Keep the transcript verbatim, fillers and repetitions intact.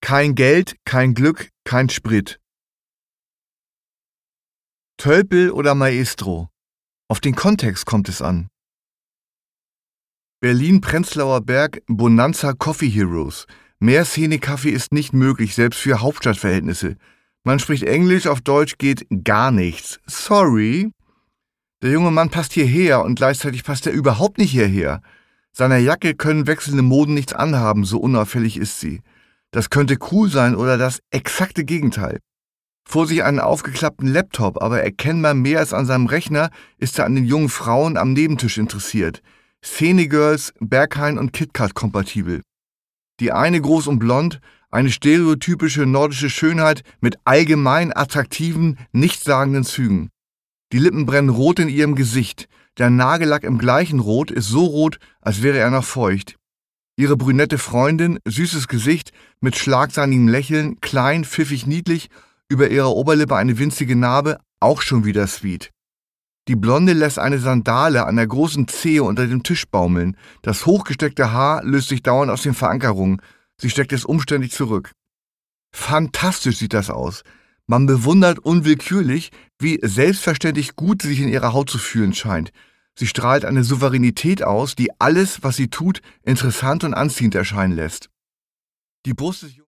Kein Geld, kein Glück, kein Sprit. Tölpel oder Maestro? Auf den Kontext kommt es an. Berlin-Prenzlauer Berg, Bonanza Coffee Heroes. Mehr Szene-Kaffee ist nicht möglich, selbst für Hauptstadtverhältnisse. Man spricht Englisch, auf Deutsch geht gar nichts. Sorry. Der junge Mann passt hierher und gleichzeitig passt er überhaupt nicht hierher. Seiner Jacke können wechselnde Moden nichts anhaben, so unauffällig ist sie. Das könnte cool sein oder das exakte Gegenteil. Vor sich einen aufgeklappten Laptop, aber erkennbar mehr als an seinem Rechner ist er an den jungen Frauen am Nebentisch interessiert. Szene-Girls, Berghain und KitKat kompatibel. Die eine groß und blond, eine stereotypische nordische Schönheit mit allgemein attraktiven, nichtssagenden Zügen. Die Lippen brennen rot in ihrem Gesicht. Der Nagellack im gleichen Rot ist so rot, als wäre er noch feucht. Ihre brünette Freundin, süßes Gesicht, mit schlagseinigem Lächeln, klein, pfiffig, niedlich, über ihrer Oberlippe eine winzige Narbe, auch schon wieder sweet. Die Blonde lässt eine Sandale an der großen Zehe unter dem Tisch baumeln. Das hochgesteckte Haar löst sich dauernd aus den Verankerungen. Sie steckt es umständlich zurück. Fantastisch sieht das aus. Man bewundert unwillkürlich, wie selbstverständlich gut sie sich in ihrer Haut zu fühlen scheint. Sie strahlt eine Souveränität aus, die alles, was sie tut, interessant und anziehend erscheinen lässt. Die Brust ist